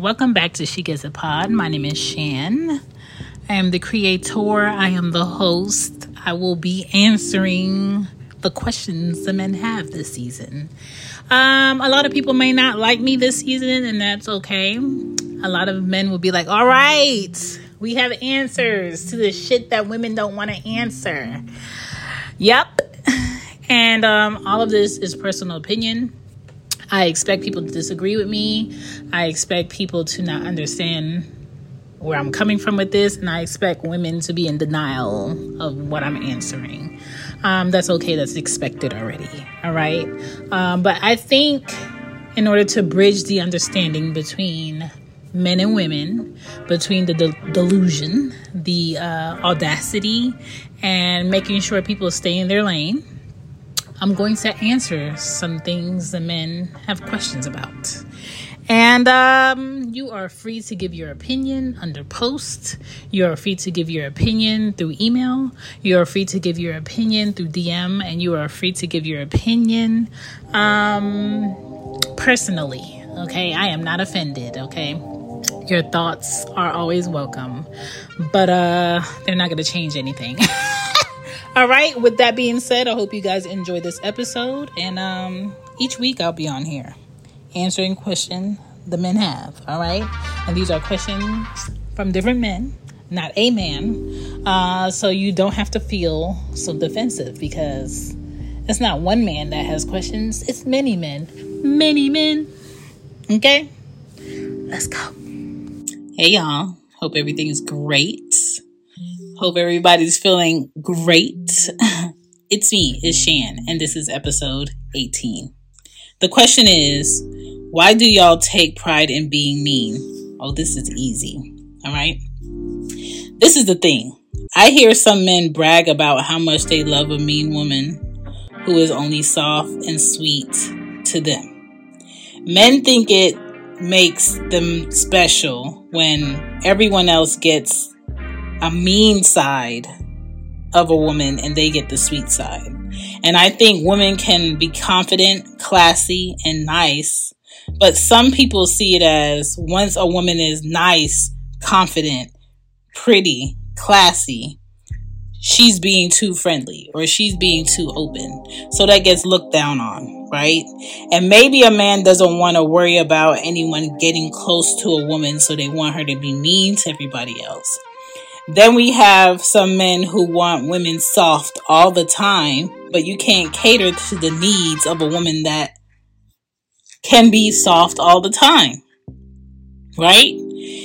Welcome back to She Gets a Pod. My name is Shan. I am the creator. I am the host. I will be answering the questions the men have this season. A lot of people may not like me this season, and that's okay. A lot of men will be like, all right, we have answers to the shit that women don't want to answer. Yep. And all of this is personal opinion. I expect people to disagree with me. I expect people to not understand where I'm coming from with this. And I expect women to be in denial of what I'm answering. That's okay. That's expected already. All right. But I think in order to bridge the understanding between men and women, between the delusion, the audacity, and making sure people stay in their lane, I'm going to answer some things the men have questions about. And you are free to give your opinion under post. You are free to give your opinion through email. You are free to give your opinion through DM. And you are free to give your opinion personally. Okay? I am not offended. Okay? Your thoughts are always welcome. But they're not going to change anything. All right. With that being said, I hope you guys enjoy this episode. And each week I'll be on here answering questions the men have. All right. And these are questions from different men, not a man. So you don't have to feel so defensive because it's not one man that has questions. It's many men. Many men. Okay. Let's go. Hey, y'all. Hope everything's great. Hope everybody's feeling great. It's me, it's Shan, and this is episode 18. The question is, why do y'all take pride in being mean? Oh, this is easy. All right. This is the thing. I hear some men brag about how much they love a mean woman who is only soft and sweet to them. Men think it makes them special when everyone else gets a mean side of a woman and they get the sweet side. And I think women can be confident, classy, and nice. But some people see it as once a woman is nice, confident, pretty, classy, she's being too friendly or she's being too open. So that gets looked down on, right? And maybe a man doesn't want to worry about anyone getting close to a woman, so they want her to be mean to everybody else. Then we have some men who want women soft all the time, but you can't cater to the needs of a woman that can be soft all the time, right?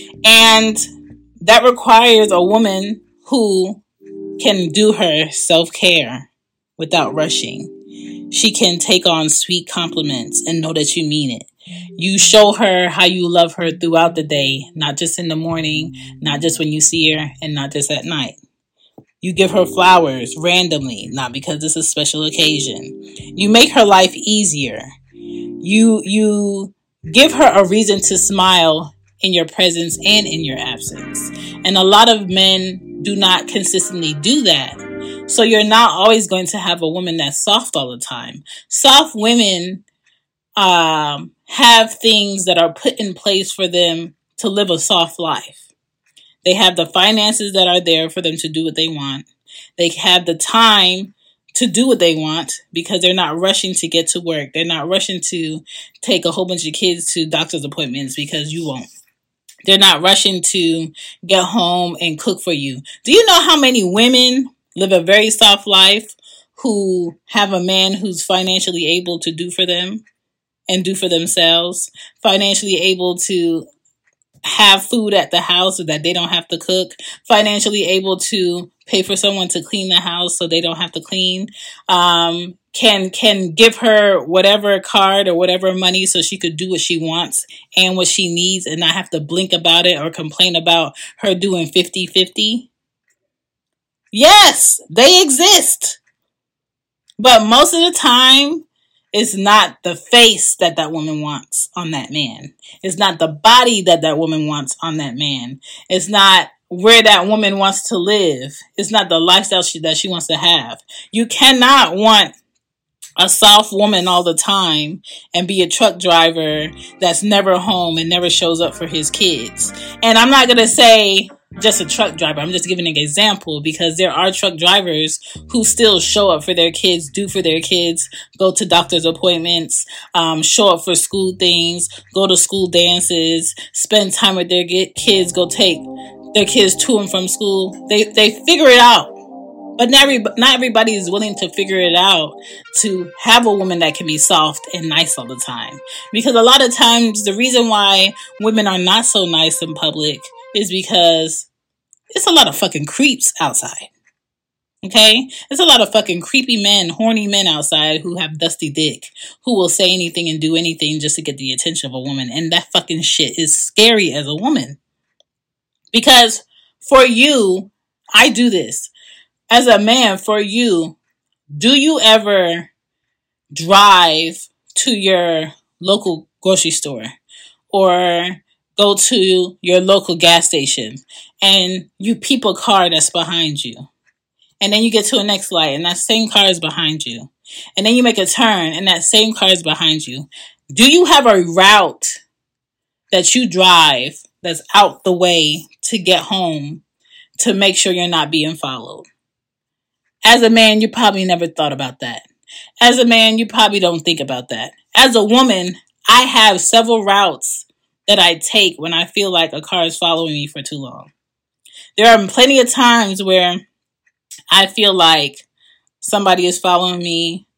And that requires a woman who can do her self-care without rushing. She can take on sweet compliments and know that you mean it. You show her how you love her throughout the day, not just in the morning, not just when you see her, and not just at night. You give her flowers randomly, not because it's a special occasion. You make her life easier. You give her a reason to smile in your presence and in your absence. And a lot of men do not consistently do that. So you're not always going to have a woman that's soft all the time. Soft women have things that are put in place for them to live a soft life. They have the finances that are there for them to do what they want. They have the time to do what they want because they're not rushing to get to work. They're not rushing to take a whole bunch of kids to doctor's appointments because you won't. They're not rushing to get home and cook for you. Do you know how many women live a very soft life who have a man who's financially able to do for them and do for themselves, financially able to have food at the house so that they don't have to cook, financially able to pay for someone to clean the house so they don't have to clean, can give her whatever card or whatever money so she could do what she wants and what she needs and not have to blink about it or complain about her doing 50-50. Yes, they exist. But most of the time, it's not the face that woman wants on that man. It's not the body that woman wants on that man. It's not where that woman wants to live. It's not the lifestyle that she wants to have. You cannot want a soft woman all the time and be a truck driver that's never home and never shows up for his kids. And I'm not going to say just a truck driver. I'm just giving an example because there are truck drivers who still show up for their kids, do for their kids, go to doctor's appointments, show up for school things, go to school dances, spend time with their kids, go take their kids to and from school. They figure it out. But not everybody is willing to figure it out to have a woman that can be soft and nice all the time. Because a lot of times the reason why women are not so nice in public is because it's a lot of fucking creeps outside. Okay? It's a lot of fucking creepy men, horny men outside who have dusty dick, who will say anything and do anything just to get the attention of a woman. And that fucking shit is scary as a woman. Because for you, I do this. As a man, for you, do you ever drive to your local grocery store or go to your local gas station and you peep a car that's behind you? And then you get to a next light and that same car is behind you. And then you make a turn and that same car is behind you. Do you have a route that you drive that's out the way to get home to make sure you're not being followed? As a man, you probably never thought about that. As a man, you probably don't think about that. As a woman, I have several routes that I take when I feel like a car is following me for too long. There are plenty of times where I feel like somebody is following me,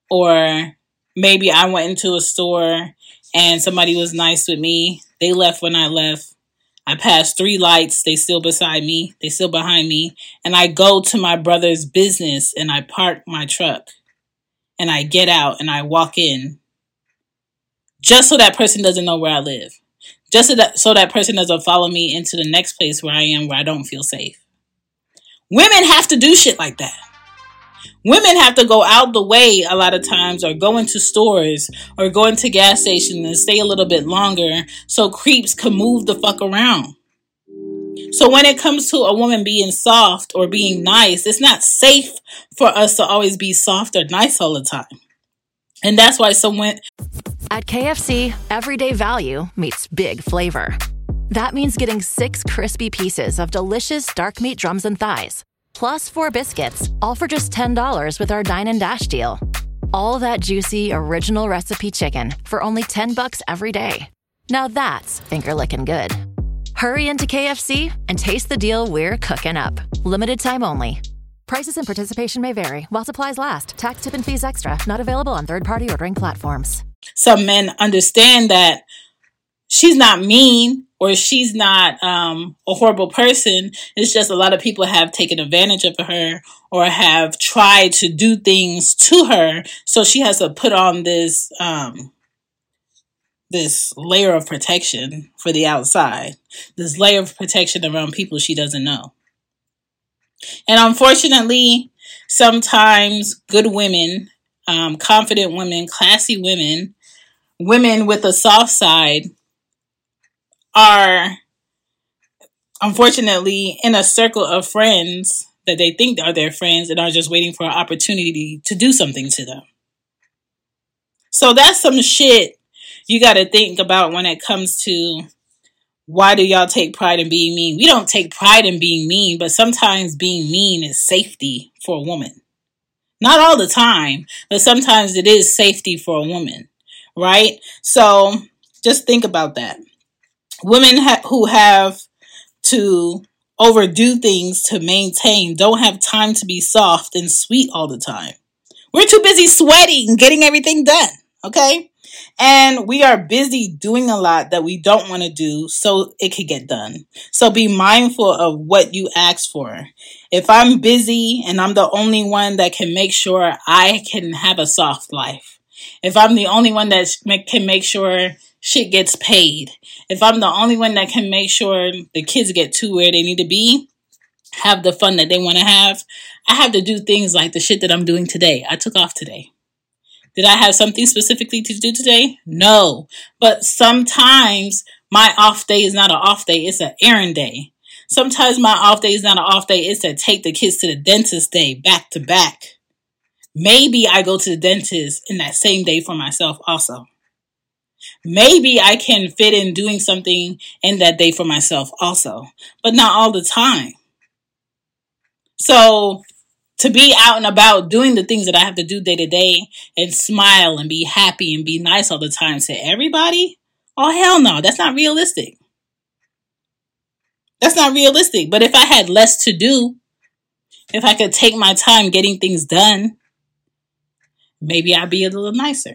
or maybe I went into a store and somebody was nice with me. They left when I left. I passed 3 lights. They still beside me. They still behind me. And I go to my brother's business and I park my truck and I get out and I walk in just so that person doesn't know where I live. Just so that person doesn't follow me into the next place where I am, where I don't feel safe. Women have to do shit like that. Women have to go out the way a lot of times, or go into stores or go into gas stations and stay a little bit longer so creeps can move the fuck around. So when it comes to a woman being soft or being nice, it's not safe for us to always be soft or nice all the time. And that's why someone... At KFC, everyday value meets big flavor. That means getting 6 crispy pieces of delicious dark meat drums and thighs, plus 4 biscuits, all for just $10 with our Dine and Dash deal. All that juicy, original recipe chicken for only $10 every day. Now that's finger-licking good. Hurry into KFC and taste the deal we're cooking up. Limited time only. Prices and participation may vary while supplies last. Tax, tip, and fees extra. Not available on third-party ordering platforms. Some men understand that she's not mean or she's not a horrible person. It's just a lot of people have taken advantage of her or have tried to do things to her. So she has to put on this this layer of protection for the outside. This layer of protection around people she doesn't know. And unfortunately, sometimes good women, confident women, classy women, women with a soft side are unfortunately in a circle of friends that they think are their friends and are just waiting for an opportunity to do something to them. So that's some shit you got to think about when it comes to why do y'all take pride in being mean? We don't take pride in being mean, but sometimes being mean is safety for a woman. Not all the time, but sometimes it is safety for a woman, right? So just think about that. Women who have to overdo things to maintain don't have time to be soft and sweet all the time. We're too busy sweating, getting everything done, okay? And we are busy doing a lot that we don't want to do so it could get done. So be mindful of what you ask for. If I'm busy and I'm the only one that can make sure I can have a soft life, if I'm the only one that can make sure shit gets paid, if I'm the only one that can make sure the kids get to where they need to be, have the fun that they want to have, I have to do things like the shit that I'm doing today. I took off today. Did I have something specifically to do today? No. But sometimes my off day is not an off day. It's an errand day. Sometimes my off day is not an off day. It's to take the kids to the dentist day back to back. Maybe I go to the dentist in that same day for myself also. Maybe I can fit in doing something in that day for myself also, but not all the time. So to be out and about doing the things that I have to do day to day and smile and be happy and be nice all the time to everybody, oh, hell no, that's not realistic. That's not realistic. But if I had less to do, if I could take my time getting things done, maybe I'd be a little nicer.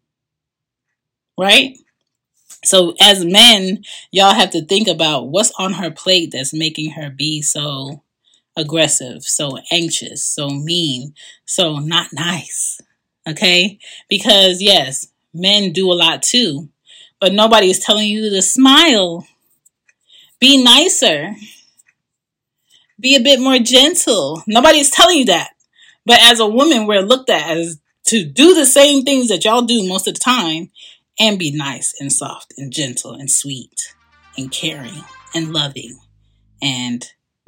Right? So as men, y'all have to think about what's on her plate that's making her be so aggressive, so anxious, so mean, so not nice. Okay? Because yes, men do a lot too, but nobody is telling you to smile. Be nicer. Be a bit more gentle. Nobody's telling you that. But as a woman, we're looked at as to do the same things that y'all do most of the time and be nice and soft and gentle and sweet and caring and loving and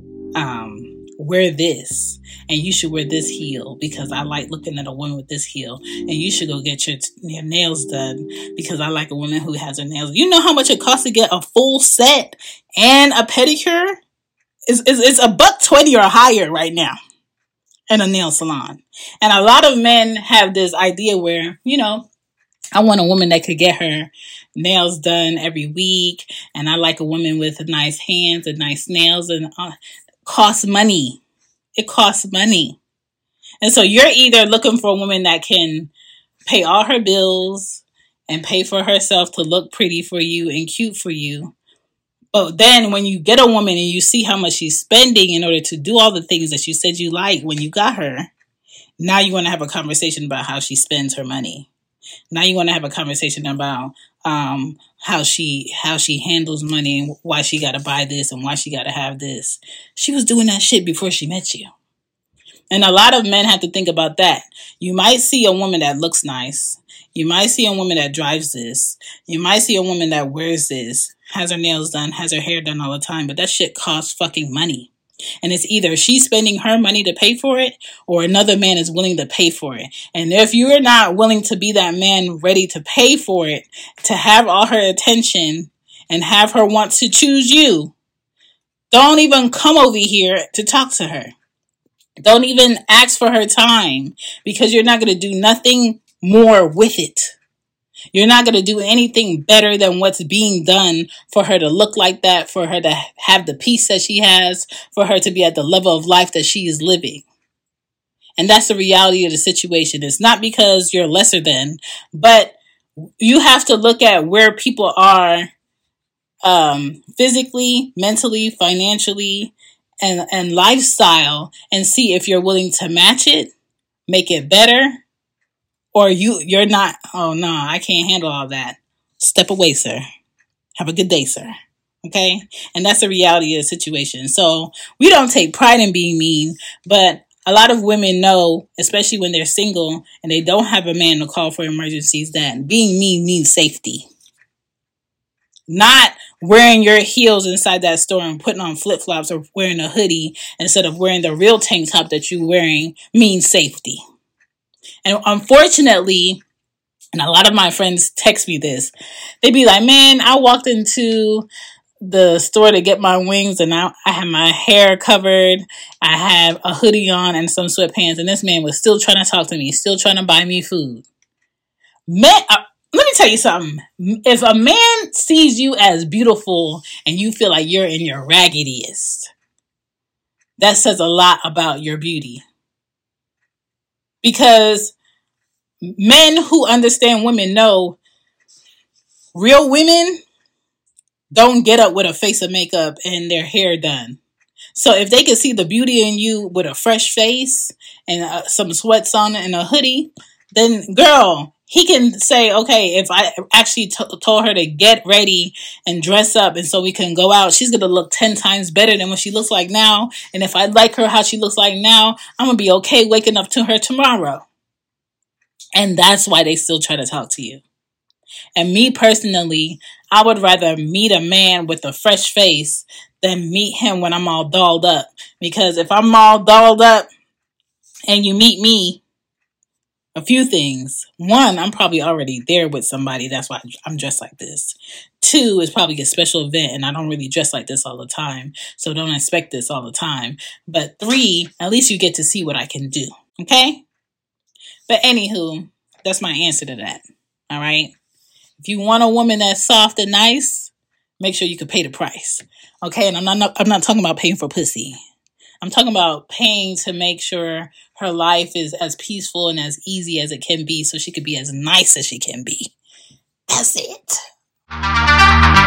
wear this, and you should wear this heel because I like looking at a woman with this heel, and you should go get your nails done because I like a woman who has her nails. You know how much it costs to get a full set and a pedicure? It's $120 or higher right now in a nail salon. And a lot of men have this idea where, you know, I want a woman that could get her nails done every week, and I like a woman with nice hands and nice nails, and costs money. It costs money. And so you're either looking for a woman that can pay all her bills and pay for herself to look pretty for you and cute for you. But then when you get a woman and you see how much she's spending in order to do all the things that you said you like when you got her, now you want to have a conversation about how she spends her money. Now you want to have a conversation about how she handles money and why she got to buy this and why she got to have this. She was doing that shit before she met you. And a lot of men have to think about that. You might see a woman that looks nice. You might see a woman that drives this. You might see a woman that wears this, has her nails done, has her hair done all the time. But that shit costs fucking money. And it's either she's spending her money to pay for it or another man is willing to pay for it. And if you're not willing to be that man ready to pay for it, to have all her attention and have her want to choose you, don't even come over here to talk to her. Don't even ask for her time because you're not going to do nothing more with it. You're not going to do anything better than what's being done for her to look like that, for her to have the peace that she has, for her to be at the level of life that she is living. And that's the reality of the situation. It's not because you're lesser than, but you have to look at where people are physically, mentally, financially, and lifestyle and see if you're willing to match it, make it better. Or you're not, oh no, I can't handle all that. Step away, sir. Have a good day, sir. Okay? And that's the reality of the situation. So we don't take pride in being mean, but a lot of women know, especially when they're single and they don't have a man to call for emergencies, that being mean means safety. Not wearing your heels inside that store and putting on flip-flops or wearing a hoodie instead of wearing the real tank top that you're wearing means safety. And unfortunately, and a lot of my friends text me this, they'd be like, man, I walked into the store to get my wings and I had my hair covered. I have a hoodie on and some sweatpants. And this man was still trying to talk to me, still trying to buy me food. Man, let me tell you something. If a man sees you as beautiful and you feel like you're in your raggediest, that says a lot about your beauty. Because men who understand women know real women don't get up with a face of makeup and their hair done. So if they can see the beauty in you with a fresh face and some sweats on and a hoodie, then girl, he can say, okay, if I actually told her to get ready and dress up and so we can go out, she's going to look 10 times better than what she looks like now. And if I like her how she looks like now, I'm going to be okay waking up to her tomorrow. And that's why they still try to talk to you. And me personally, I would rather meet a man with a fresh face than meet him when I'm all dolled up. Because if I'm all dolled up and you meet me, A few things. One, I'm probably already there with somebody. That's why I'm dressed like this. Two, it's probably a special event and I don't really dress like this all the time. So don't expect this all the time. But three, at least you get to see what I can do. Okay? But anywho, that's my answer to that. All right? If you want a woman that's soft and nice, make sure you can pay the price. Okay? And I'm not talking about paying for pussy. I'm talking about paying to make sure her life is as peaceful and as easy as it can be so she could be as nice as she can be. That's it.